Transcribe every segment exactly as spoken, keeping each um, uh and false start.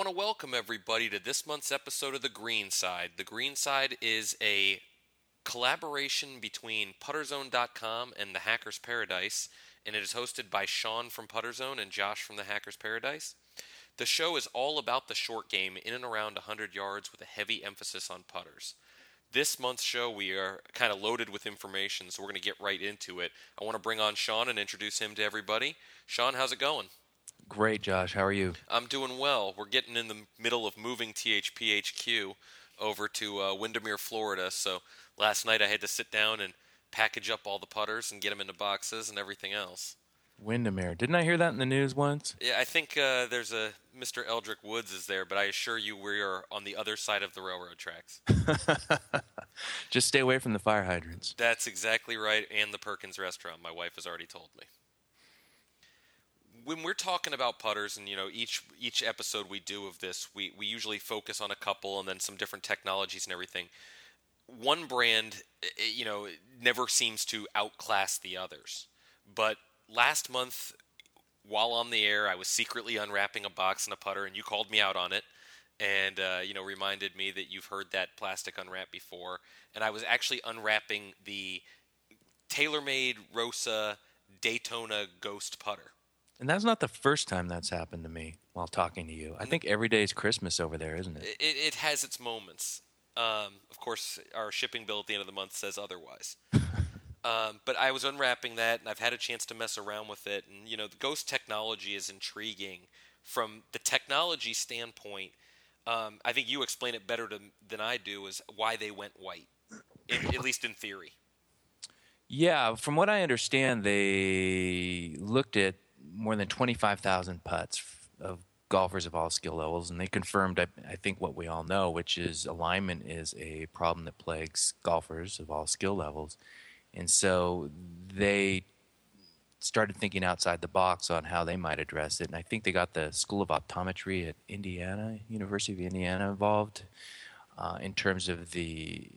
want to welcome everybody to this month's episode of The Green Side. The Green Side is a collaboration between Putterzone dot com and The Hacker's Paradise, and it is hosted by Sean from Putterzone and Josh from The Hacker's Paradise. The show is all about the short game in and around one hundred yards with a heavy emphasis on putters. This month's show, we are kind of loaded with information, so we're going to get right into it. I want to bring on Sean and introduce him to everybody. Sean, how's it going? Great, Josh. How are you? I'm doing well. We're getting in the middle of moving T H P H Q over to uh, Windermere, Florida, so last night I had to sit down and package up all the putters and get them into boxes and everything else. Windermere. Didn't I hear that in the news once? Yeah, I think uh, there's a Mister Eldrick Woods is there, but I assure you we are on the other side of the railroad tracks. Just stay away from the fire hydrants. That's exactly right, and the Perkins restaurant, my wife has already told me. When we're talking about putters, and you know, each each episode we do of this, we, we usually focus on a couple and then some different technologies and everything. One brand, you know, never seems to outclass the others. But last month, while on the air, I was secretly unwrapping a box and a putter, and you called me out on it, and uh, you know, reminded me that you've heard that plastic unwrap before. And I was actually unwrapping the TaylorMade Rosa Daytona Ghost putter. And that's not the first time that's happened to me while talking to you. I think every day is Christmas over there, isn't it? It, it has its moments. Um, of course, our shipping bill at the end of the month says otherwise. um, but I was unwrapping that, and I've had a chance to mess around with it. And, you know, the Ghost technology is intriguing. From the technology standpoint, um, I think you explain it better to, than I do, is why they went white, in, at least in theory. Yeah, from what I understand, they looked at more than twenty-five thousand putts of golfers of all skill levels, and they confirmed, I, I think, what we all know, which is alignment is a problem that plagues golfers of all skill levels. And so they started thinking outside the box on how they might address it. And I think they got the School of Optometry at Indiana, University of Indiana, involved uh, in terms of the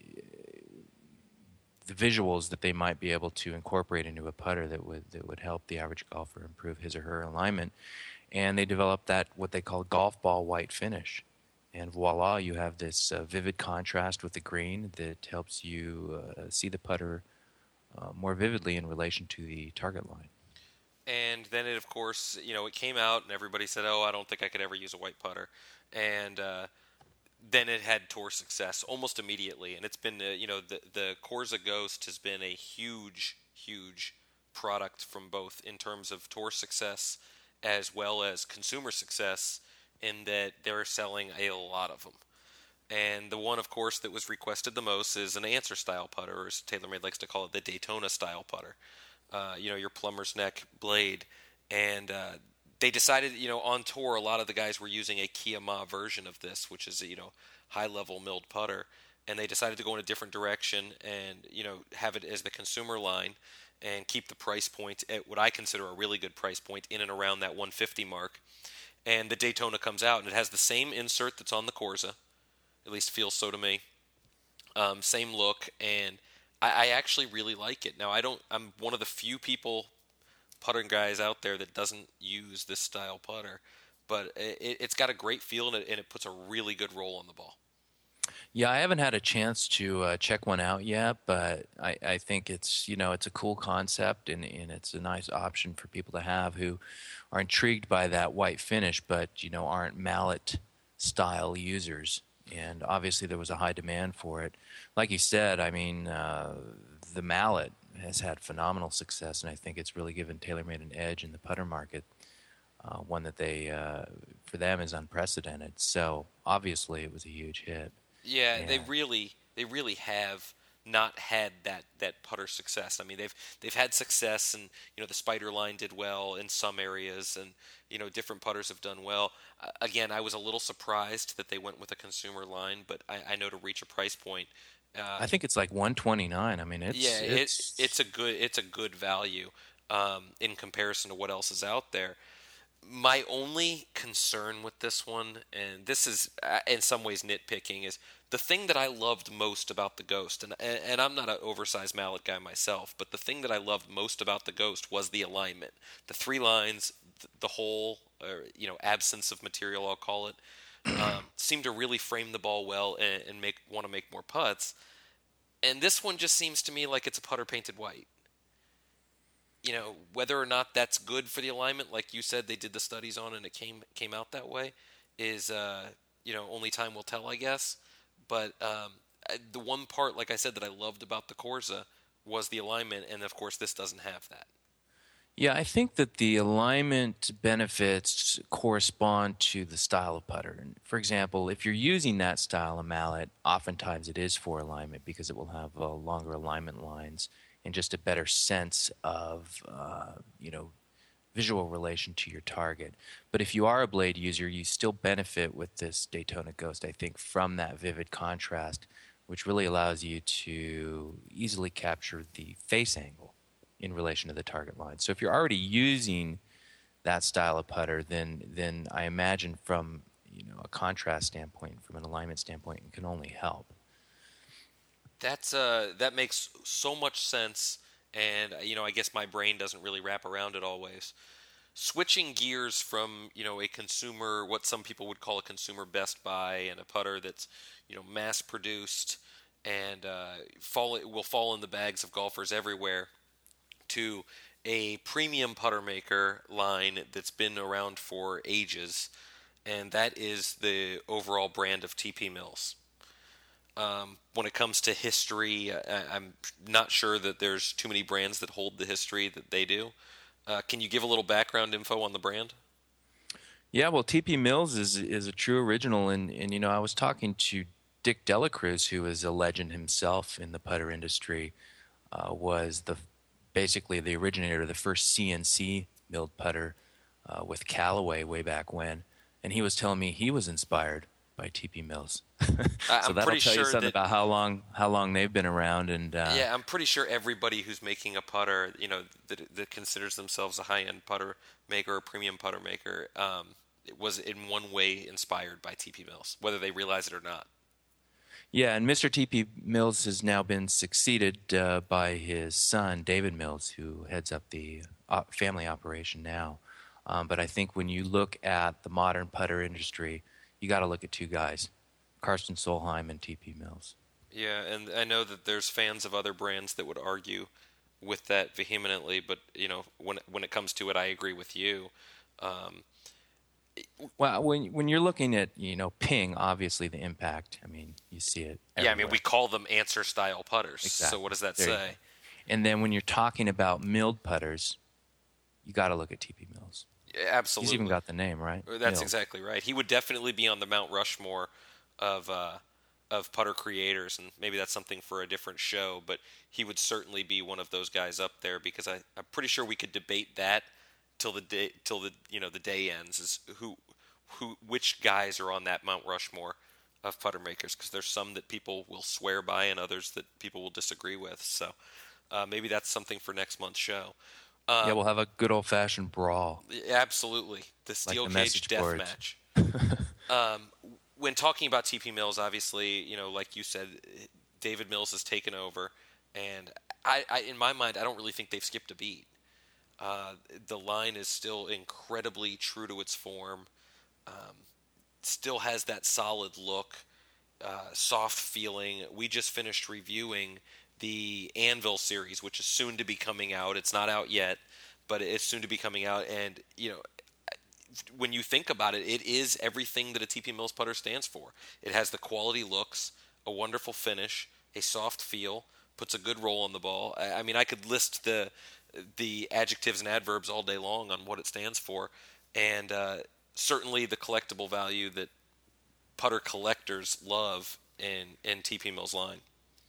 the visuals that they might be able to incorporate into a putter that would that would help the average golfer improve his or her alignment. And they developed that, what they call golf ball white finish. And voila, you have this uh, vivid contrast with the green that helps you uh, see the putter uh, more vividly in relation to the target line. And then it, of course, you know, it came out and everybody said, oh, I don't think I could ever use a white putter. And uh, then it had tour success almost immediately. And it's been, uh, you know, the, the Corza Ghost has been a huge, huge product from both in terms of tour success as well as consumer success, in that they're selling a lot of them. And the one, of course, that was requested the most is an answer style putter, or as TaylorMade likes to call it, the Daytona style putter. Uh, you know, your plumber's neck blade. And uh, they decided, you know, on tour, a lot of the guys were using a Kiyama version of this, which is a, you know, high-level milled putter. And they decided to go in a different direction and, you know, have it as the consumer line and keep the price point at what I consider a really good price point, in and around that one fifty mark. And the Daytona comes out, and it has the same insert that's on the Corza. At least feels so to me. Um, same look, and I, I actually really like it. Now, I don't. I'm one of the few people, puttering guys out there, that doesn't use this style putter, but it, it's got a great feel, and it, and it puts a really good roll on the ball. Yeah, I haven't had a chance to uh, check one out yet, but I, I think it's, you know, it's a cool concept, and, and it's a nice option for people to have who are intrigued by that white finish, but, you know, aren't mallet-style users. And obviously there was a high demand for it. Like you said, I mean, uh, the mallet has had phenomenal success, and I think it's really given TaylorMade an edge in the putter market, uh, one that they, uh, for them, is unprecedented. So obviously it was a huge hit. Yeah, Yeah. they really, they really have not had that, that putter success. I mean, they've they've had success, and you know, the Spider line did well in some areas, and you know, different putters have done well. Uh, again, I was a little surprised that they went with a consumer line, but I, I know to reach a price point. Uh, I think it's like one twenty-nine. I mean, it's yeah, it's it, it's a good it's a good value um, in comparison to what else is out there. My only concern with this one, and this is uh, in some ways nitpicking, is the thing that I loved most about the Ghost, and and I'm not an oversized mallet guy myself, but the thing that I loved most about the Ghost was the alignment, the three lines, the whole, or, you know, absence of material, I'll call it. um, seem to really frame the ball well and, and make want to make more putts. And this one just seems to me like it's a putter painted white. You know, whether or not that's good for the alignment, like you said, they did the studies on and it came came out that way, is uh, you know, only time will tell, I guess. But um, the one part, like I said, that I loved about the Corsa was the alignment, and of course, this doesn't have that. Yeah, I think that the alignment benefits correspond to the style of putter. And for example, if you're using that style of mallet, oftentimes it is for alignment because it will have uh, longer alignment lines and just a better sense of, uh, you know, visual relation to your target. But if you are a blade user, you still benefit with this Daytona Ghost, I think, from that vivid contrast, which really allows you to easily capture the face angle in relation to the target line. So if you're already using that style of putter, then then I imagine from, you know, a contrast standpoint, from an alignment standpoint, it can only help. That's uh that makes so much sense, and you know, I guess my brain doesn't really wrap around it always. Switching gears from, you know, a consumer, what some people would call a consumer best buy, and a putter that's, you know, mass produced and uh, fall will fall in the bags of golfers everywhere, to a premium putter maker line that's been around for ages, and that is the overall brand of T P Mills. Um, when it comes to history, I, I'm not sure that there's too many brands that hold the history that they do. Uh, can you give a little background info on the brand? Yeah, well, T P Mills is is a true original, and, and you know, I was talking to Dick Delacruz, who is a legend himself in the putter industry, uh, was the basically the originator of the first C N C milled putter uh, with Callaway way back when, and he was telling me he was inspired by T P Mills. so I'm that'll pretty tell sure you something that, about how long how long they've been around. And uh, yeah, I'm pretty sure everybody who's making a putter, you know, that, that considers themselves a high-end putter maker or premium putter maker, um, was in one way inspired by T P Mills, whether they realize it or not. Yeah, and Mister T P Mills has now been succeeded uh, by his son, David Mills, who heads up the uh, family operation now. Um, but I think when you look at the modern putter industry, you got to look at two guys, Karsten Solheim and T P Mills. Yeah, and I know that there's fans of other brands that would argue with that vehemently, but you know, when when it comes to it, I agree with you. Um, Well, when when you're looking at, you know, ping, obviously the impact, I mean, you see it everywhere. Yeah, I mean, we call them answer style putters. Exactly. So what does that There you say? go. And then when you're talking about milled putters, you got to look at T P Mills. Yeah, absolutely. He's even got the name, right? That's Milled. exactly right. He would definitely be on the Mount Rushmore of uh, of putter creators, and maybe that's something for a different show. But he would certainly be one of those guys up there, because I, I'm pretty sure we could debate that till the day till the you know the day ends. Is who who which guys are on that Mount Rushmore of putter makers? Because there's some that people will swear by, and others that people will disagree with. So uh, maybe that's something for next month's show. Um, Yeah, we'll have a good old-fashioned brawl. Absolutely. The steel Like the cage message death boards. match. um, when talking about T P Mills, obviously, you know, like you said, David Mills has taken over, and I, I in my mind, I don't really think they've skipped a beat. Uh, the line is still incredibly true to its form. Um, still has that solid look, uh, soft feeling. We just finished reviewing the Anvil series, which is soon to be coming out. It's not out yet, but it's soon to be coming out. And, you know, when you think about it, it is everything that a T P Mills putter stands for. It has the quality looks, a wonderful finish, a soft feel, puts a good roll on the ball. I, I mean, I could list the the adjectives and adverbs all day long on what it stands for, and uh, certainly the collectible value that putter collectors love in, in T P Mills line.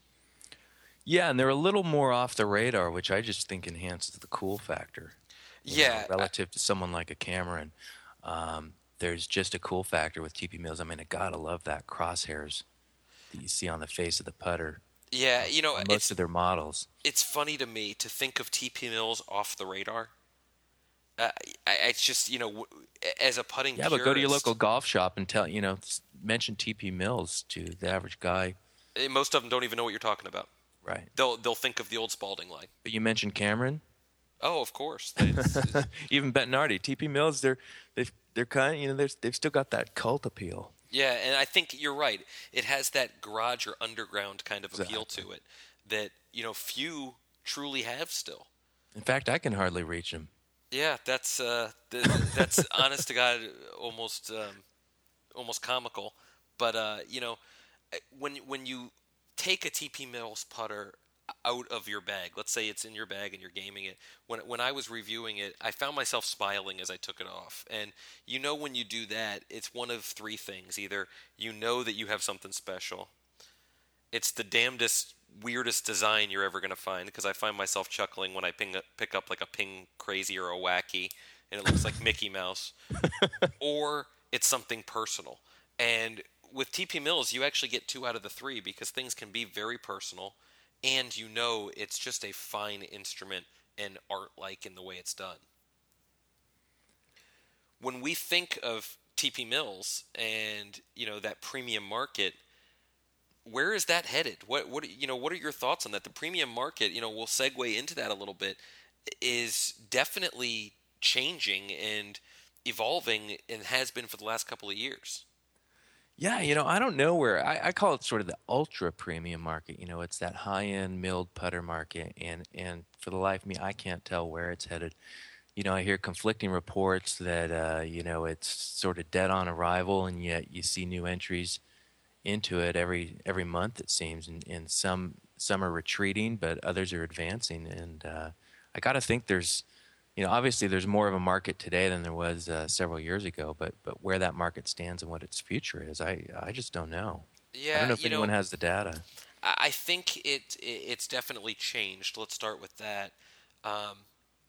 Yeah, and they're a little more off the radar, which I just think enhances the cool factor. You Yeah. know, relative to someone like a Cameron, um, there's just a cool factor with T P Mills. I mean, I gotta love that crosshairs that you see on the face of the putter. Yeah, you know, on it's most of their models. it's funny to me to think of T P Mills off the radar. Uh, I, it's just, you know, w- as a putting Yeah, purist, but go to your local golf shop and tell, you know, s- mention T P Mills to the average guy. eh, most of them don't even know what you're talking about. Right. They'll they'll think of the old Spalding line. But you mentioned Cameron, Oh, of course. It's- even Bettinardi, T P Mills. They're they've, they're kind, you know, they're, they've still got that cult appeal. Yeah, and I think you're right. It has that garage or underground kind of appeal Exactly. to it that, you know, few truly have still. In fact, I can hardly reach them. Yeah, that's uh, th- th- that's honest to God, almost um, almost comical. But uh, you know, when when you take a T P Mills putter out of your bag, let's say it's in your bag and you're gaming it. When when I was reviewing it, I found myself smiling as I took it off. And you know, when you do that, it's one of three things: either you know that you have something special, it's the damnedest, weirdest design you're ever going to find, because I find myself chuckling when I ping, pick up like a Ping Crazy or a Wacky, and it looks like Mickey Mouse, or it's something personal. And with T P Mills, you actually get two out of the three because things can be very personal, and you know it's just a fine instrument and art-like in the way it's done. When we think of T P Mills and you know that premium market, where is that headed? What what you know? What are your thoughts on that? The premium market, you know, we'll segue into that a little bit, is definitely changing and evolving, and has been for the last couple of years. Yeah, you know, I don't know where I, I call it sort of the ultra premium market. You know, it's that high end milled putter market, and and for the life of me, I can't tell where it's headed. You know, I hear conflicting reports that uh, you know it's sort of dead on arrival, and yet you see new entries into it every every month it seems, and, and some some are retreating, but others are advancing. And uh, I got to think there's, you know, obviously there's more of a market today than there was uh, several years ago, but but where that market stands and what its future is, I I just don't know. I don't Yeah, know if you anyone know, has the data. I I think it, it it's definitely changed. Let's start with that. Um,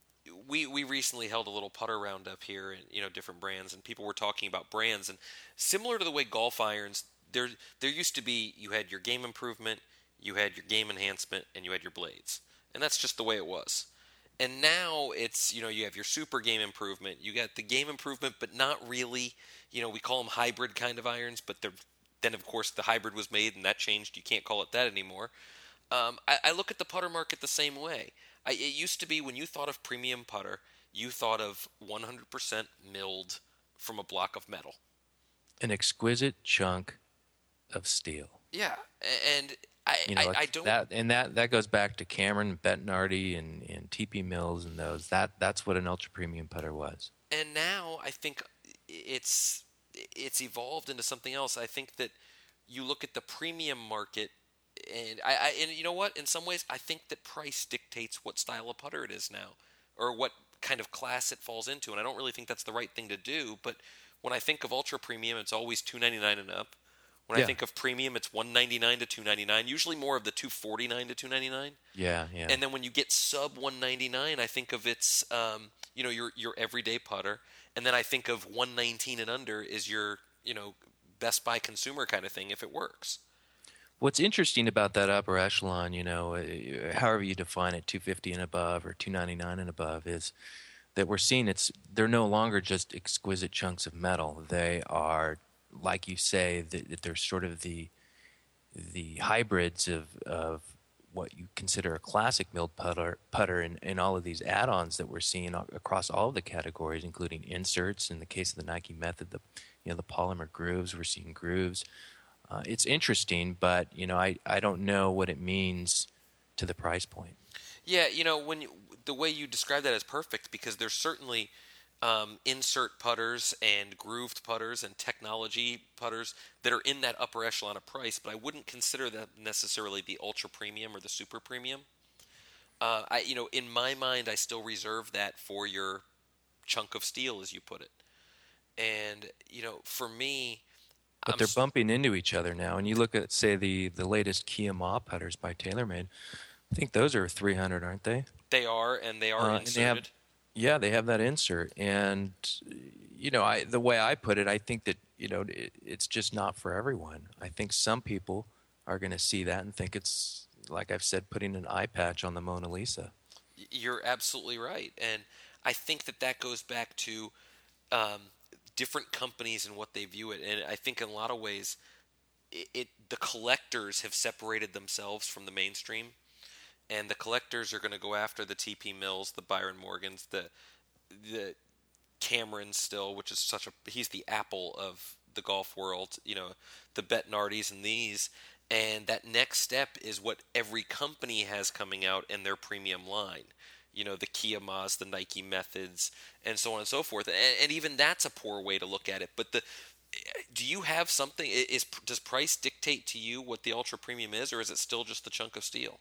we we recently held a little putter roundup here, and you know different brands, and people were talking about brands, and similar to the way golf irons, there there used to be, you had your game improvement, you had your game enhancement, and you had your blades, and that's just the way it was. And now it's, you know you have your super game improvement, you got the game improvement, but not really. You know we call them hybrid kind of irons, but they're then of course the hybrid was made and that changed. You can't call it that anymore. Um, I, I look at the putter market the same way. I, it used to be when you thought of premium putter, you thought of one hundred percent milled from a block of metal. An exquisite chunk of steel. Yeah, and I, You I, know, I it's don't. that and that that goes back to Cameron Bettinardi and, and T P Mills and those. That that's what an ultra premium putter was. And now I think it's it's evolved into something else. I think that you look at the premium market, and I, I and you know what? In some ways, I think that price dictates what style of putter it is now, or what kind of class it falls into. And I don't really think that's the right thing to do. But when I think of ultra premium, it's always two ninety nine and up. When I Yeah. think of premium, it's one ninety nine to two ninety nine. Usually more of the two forty nine to two ninety nine. Yeah, yeah. And then when you get sub one ninety nine, I think of its um, you know your your everyday putter, and then I think of one nineteen and under is your you know Best Buy consumer kind of thing if it works. What's interesting about that upper echelon, you know, uh, however you define it, two fifty and above or two ninety-nine and above, is that we're seeing it's they're no longer just exquisite chunks of metal. They are, like you say, that they're sort of the the hybrids of of what you consider a classic milled putter, putter and, and all of these add-ons that we're seeing across all of the categories, including inserts. In the case of the Nike Method, the you know the polymer grooves, we're seeing grooves. Uh, it's interesting, but you know I, I don't know what it means to the price point. Yeah, you know when you, the way you describe that is perfect, because there's certainly um, insert putters and grooved putters and technology putters that are in that upper echelon of price, but I wouldn't consider that necessarily the ultra premium or the super premium. Uh, I, you know, in my mind, I still reserve that for your chunk of steel, as you put it. And you know, for me, But I'm they're s- bumping into each other now. And you look at, say, the, the latest Kia Ma putters by TaylorMade. I think those are three hundred, aren't they? they are, and they are Uh, and they have, inserted. yeah, they have that insert. And you know, I the way I put it, I think that you know it, it's just not for everyone. I think some people are going to see that and think it's, like I've said, putting an eye patch on the Mona Lisa. Y- You're absolutely right, and I think that that goes back to um, different companies and what they view it. And I think in a lot of ways, it, it the collectors have separated themselves from the mainstream, and the collectors are going to go after the T P Mills, the Byron Morgans, the the Cameron still, which is such a he's the Apple of the golf world, you know, the Betnardis and these. And that next step is what every company has coming out in their premium line. You know, the Kiyamas, the Nike Methods, and so on and so forth. And, and even that's a poor way to look at it. But the do you have something? Is does price dictate to you what the ultra premium is, or is it still just the chunk of steel?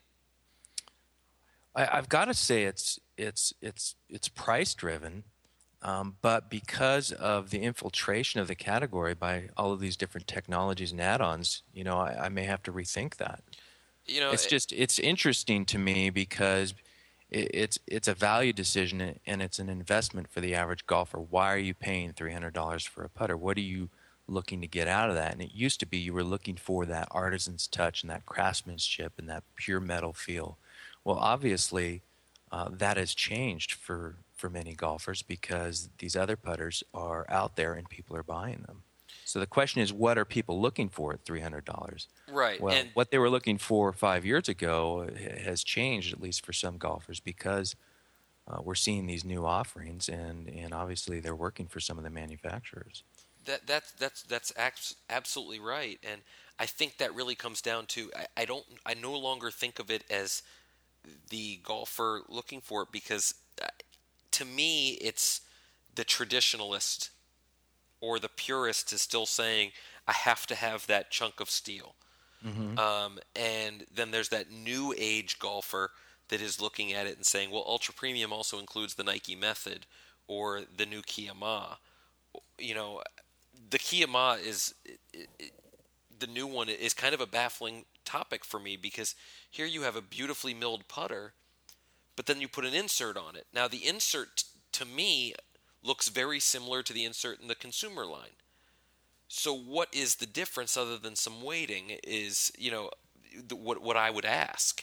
I, I've got to say it's it's it's it's price driven, um, but because of the infiltration of the category by all of these different technologies and add-ons, you know, I, I may have to rethink that. You know, it's it, just it's interesting to me because it, it's it's a value decision and it's an investment for the average golfer. Why are you paying three hundred dollars for a putter? What are you looking to get out of that? And it used to be you were looking for that artisan's touch and that craftsmanship and that pure metal feel. Well, obviously, uh, that has changed for, for many golfers because these other putters are out there and people are buying them. So the question is, what are people looking for at three hundred dollars? Right. Well, and what they were looking for five years ago has changed, at least for some golfers, because uh, we're seeing these new offerings, and, and obviously they're working for some of the manufacturers. That that's that's that's abs- absolutely right, and I think that really comes down to I, I don't I no longer think of it as the golfer looking for it because uh, to me it's the traditionalist or the purist is still saying I have to have that chunk of steel, Mm-hmm. um, and then there's that new age golfer that is looking at it and saying, well, ultra premium also includes the Nike Method or the new Kiyama. You know, the Kiyama is it, it, the new one is kind of a baffling topic for me because here you have a beautifully milled putter, but then you put an insert on it. Now the insert to me looks very similar to the insert in the consumer line. So what is the difference other than some weighting is, you know, the, what what I would ask.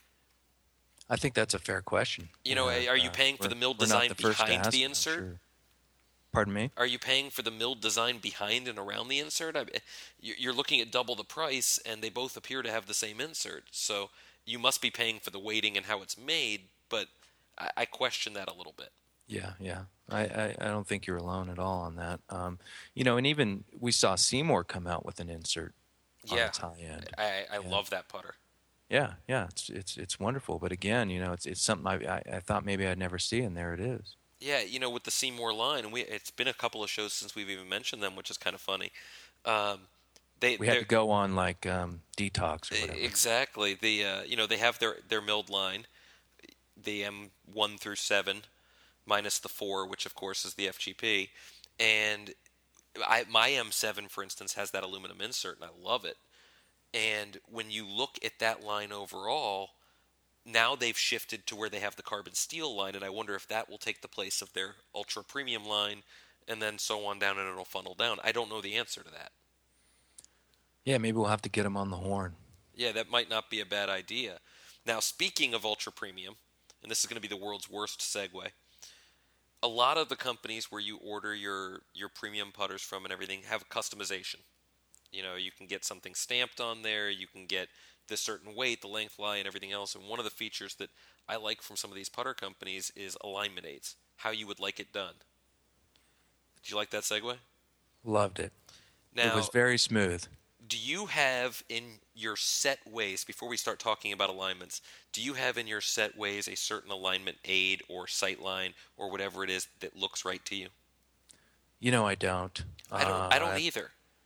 I think that's a fair question. You know, Uh, are you uh, paying for the milled we're not design the first to behind ask, the I'm insert? sure. Pardon me? Are you paying for the milled design behind and around the insert? I, you're looking at double the price, and they both appear to have the same insert. So you must be paying for the weighting and how it's made, but I, I question that a little bit. Yeah, yeah. I, I, I don't think you're alone at all on that. Um, you know, and even we saw Seymour come out with an insert on Yeah, its high end. I, I Yeah. love that putter. Yeah, yeah. It's it's it's wonderful. But again, you know, it's it's something I I, I thought maybe I'd never see, and there it is. Yeah, you know, with the Seymour line, and we it's been a couple of shows since we've even mentioned them, which is kind of funny. Um, they We had they're- to go on like um, detox or whatever. Exactly. The uh, you know they have their their milled line, the M one through seven, minus the four, which of course is the F G P, and I my M seven, for instance, has that aluminum insert, and I love it. And when you look at that line overall, now they've shifted to where they have the carbon steel line, and I wonder if that will take the place of their ultra premium line, and then so on down, and it'll funnel down. I don't know the answer to that. Yeah, maybe we'll have to get him on the horn. Yeah, that might not be a bad idea. Now, speaking of ultra premium, and this is going to be the world's worst segue, a lot of the companies where you order your, your premium putters from and everything have customization. You know, you can get something stamped on there, you can get the certain weight, the length lie, and everything else. And one of the features that I like from some of these putter companies is alignment aids, how you would like it done. Did you like that segue? Loved it. Now, It was very smooth. do you have in your set ways, before we start talking about alignments, do you have in your set ways a certain alignment aid or sight line or whatever it is that looks right to you? You know, I don't. I don't. Uh, I don't either.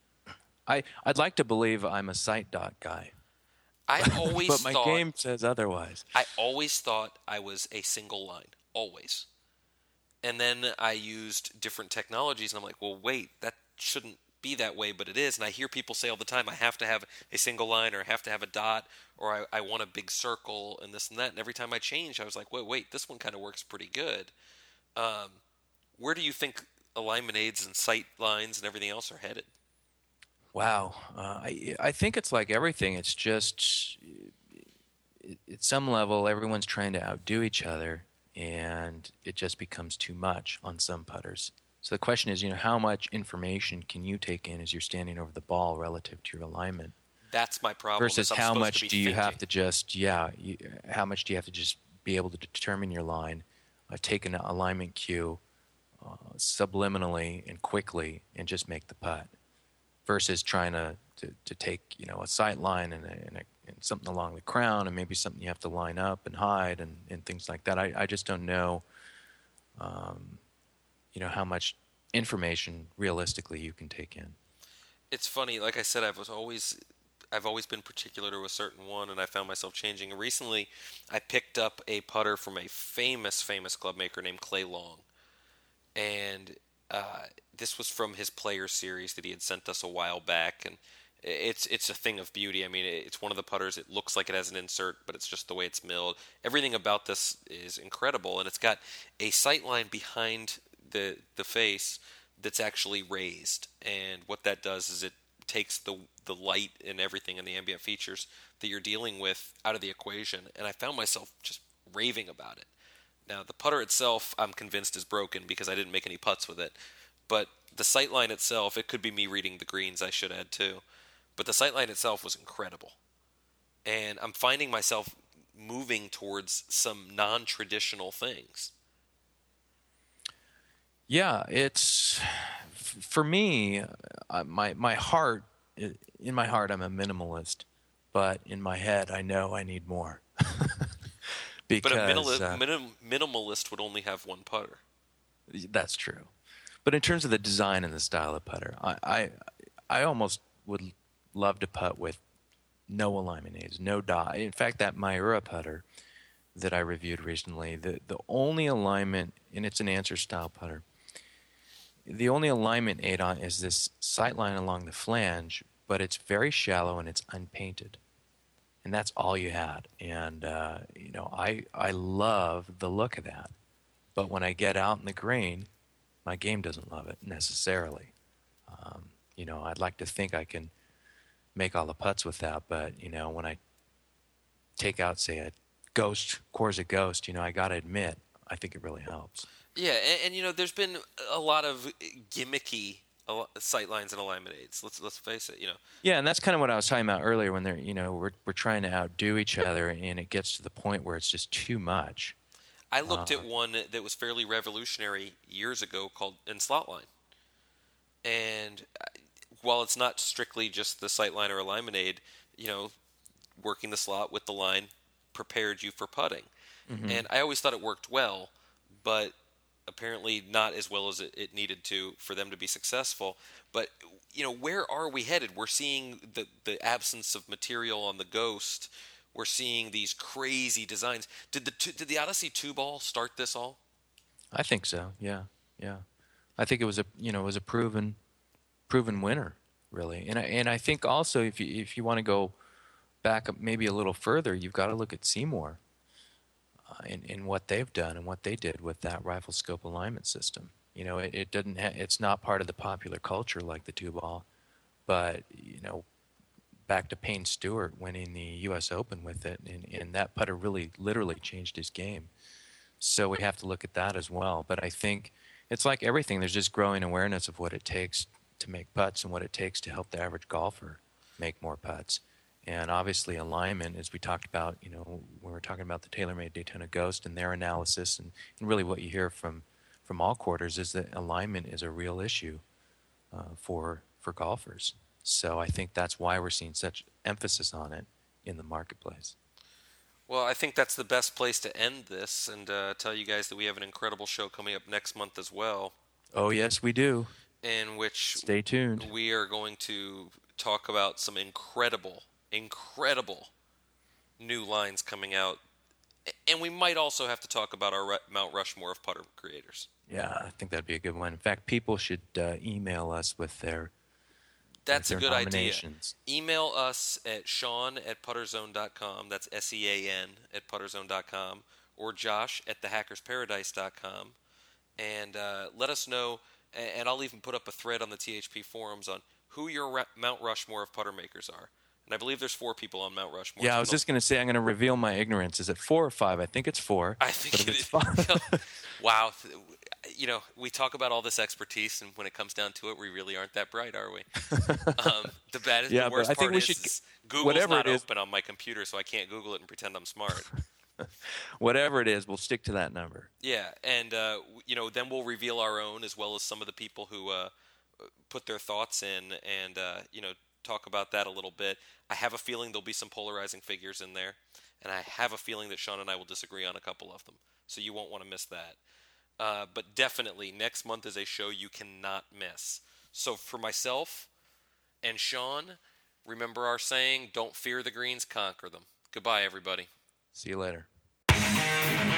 I I'd like to believe I'm a sight dot guy, I always but my thought. game says otherwise. I always thought I was a single line, always. And then I used different technologies, and I'm like, well, wait, that shouldn't be that way, but it is. And I hear people say all the time, I have to have a single line, or I have to have a dot, or I, I want a big circle, and this and that. And every time I change, I was like, wait, wait, this one kind of works pretty good. Um, where do you think alignment aids and sight lines and everything else are headed? Wow. Uh, I I think it's like everything. It's just at some level, everyone's trying to outdo each other, and it just becomes too much on some putters. So the question is, you know, how much information can you take in as you're standing over the ball relative to your alignment? That's my problem. Versus is I'm how supposed much to be do you have thinking. to just, yeah, you, how much do you have to just be able to determine your line, uh, take an alignment cue uh, subliminally and quickly, and just make the putt? versus trying to, to, to take, you know, a sight line and, a, and, a, and something along the crown and maybe something you have to line up and hide and, and things like that. I, I just don't know, um, you know, how much information realistically you can take in. It's funny. Like I said, I was always, I've always been particular to a certain one, and I found myself changing. And recently, I picked up a putter from a famous, famous club maker named Clay Long, and uh, this was from his Player Series that he had sent us a while back, and it's it's a thing of beauty. I mean, it's one of the putters. It looks like it has an insert, but it's just the way it's milled. Everything about this is incredible, and it's got a sight line behind the the face that's actually raised, and what that does is it takes the the light and everything and the ambient features that you're dealing with out of the equation. And I found myself just raving about it. Now, the putter itself, I'm convinced, is broken because I didn't make any putts with it. But the sightline itself, it could be me reading the greens, I should add too. But the sightline itself was incredible. And I'm finding myself moving towards some non-traditional things. Yeah, it's for me. Uh, my my heart, in my heart, I'm a minimalist, but in my head, I know I need more. Because, but a minimali- uh, minim- minimalist would only have one putter. That's true. But in terms of the design and the style of putter, I I, I almost would love to putt with no alignment aids, no dot. In fact, that Miura putter that I reviewed recently, the the only alignment, and it's an answer style putter. The only alignment aid on is this sight line along the flange, but it's very shallow and it's unpainted, and that's all you had. And uh, you know, I I love the look of that, but when I get out in the green, my game doesn't love it necessarily. Um, you know, I'd like to think I can make all the putts with that, but you know, when I take out, say, a Ghost, Corsa Ghost, you know, I got to admit, I think it really helps. Yeah, and, and you know, there's been a lot of gimmicky sight lines and alignment aids. Let's let's face it, you know. Yeah, and that's kind of what I was talking about earlier. When they're, you know, we're we're trying to outdo each other, and it gets to the point where it's just too much. I looked uh, at one that was fairly revolutionary years ago called in Slotline, and while it's not strictly just the sight line or alignment aid, you know, working the slot with the line prepared you for putting, mm-hmm. and I always thought it worked well, but apparently not as well as it, it needed to for them to be successful. But, you know, where are we headed? We're seeing the, the absence of material on the Ghost. We're seeing these crazy designs. Did the did the Odyssey two ball start this all? I think so. Yeah, yeah. I think it was a you know it was a proven proven winner, really. And I and I think also if you if you want to go back up maybe a little further, you've got to look at Seymour. Uh, in, in what they've done and what they did with that rifle scope alignment system. You know, it, it doesn't ha- it's not part of the popular culture like the two ball, but, you know, back to Payne Stewart winning the U S Open with it, and, and that putter really literally changed his game. So we have to look at that as well. But I think it's like everything. There's just growing awareness of what it takes to make putts and what it takes to help the average golfer make more putts. And obviously alignment, as we talked about, you know, when we were talking about the TaylorMade Daytona Ghost and their analysis, and, and really what you hear from, from all quarters is that alignment is a real issue uh, for for golfers. So I think that's why we're seeing such emphasis on it in the marketplace. Well, I think that's the best place to end this, and uh, tell you guys that we have an incredible show coming up next month as well. Oh, yes, we do. In which Stay tuned. We are going to talk about some incredible incredible new lines coming out, and we might also have to talk about our Mount Rushmore of putter creators. Yeah, I think that'd be a good one. In fact, people should uh, email us with their that's with a their good nominations. idea. Email us at Sean at putterzone dot com. That's S E A N at putterzone dot com, or Josh at the hackers paradise dot com, and uh, let us know. And I'll even put up a thread on the T H P forums on who your Mount Rushmore of putter makers are. And I believe there's four people on Mount Rushmore. Yeah, I was just going to say I'm going to reveal my ignorance. Is it four or five? I think it's four. I think it it's is. Five. Wow. You know, we talk about all this expertise, and when it comes down to it, we really aren't that bright, are we? um, the bad, yeah, the worst I think part we is, should, is Google's whatever not it is, open on my computer, so I can't Google it and pretend I'm smart. Whatever it is, we'll stick to that number. Yeah, and uh, you know, then we'll reveal our own, as well as some of the people who uh, put their thoughts in and uh, you know talk about that a little bit. I have a feeling there'll be some polarizing figures in there, and I have a feeling that Sean and I will disagree on a couple of them. So you won't want to miss that. Uh, but definitely, next month is a show you cannot miss. So for myself and Sean, remember our saying, don't fear the greens, conquer them. Goodbye, everybody. See you later.